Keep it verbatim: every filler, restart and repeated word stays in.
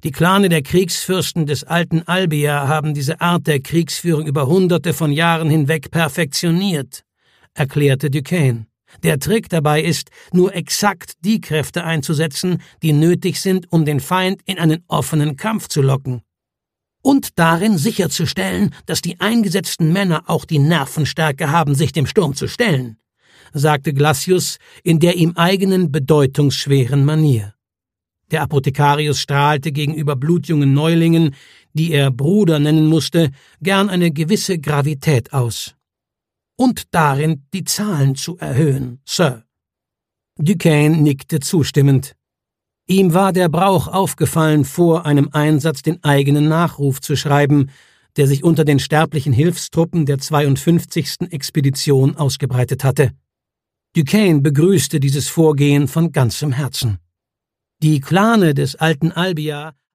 Die Clane der Kriegsfürsten des alten Albia haben diese Art der Kriegsführung über hunderte von Jahren hinweg perfektioniert, erklärte Duquesne. Der Trick dabei ist, nur exakt die Kräfte einzusetzen, die nötig sind, um den Feind in einen offenen Kampf zu locken. Und darin sicherzustellen, dass die eingesetzten Männer auch die Nervenstärke haben, sich dem Sturm zu stellen, sagte Glacius in der ihm eigenen bedeutungsschweren Manier. Der Apothekarius strahlte gegenüber blutjungen Neulingen, die er Bruder nennen musste, gern eine gewisse Gravität aus. Und darin die Zahlen zu erhöhen, Sir. Duquesne nickte zustimmend. Ihm war der Brauch aufgefallen, vor einem Einsatz den eigenen Nachruf zu schreiben, der sich unter den sterblichen Hilfstruppen der zweiundfünfzigsten Expedition ausgebreitet hatte. Duquesne begrüßte dieses Vorgehen von ganzem Herzen. Die Clane des alten Albia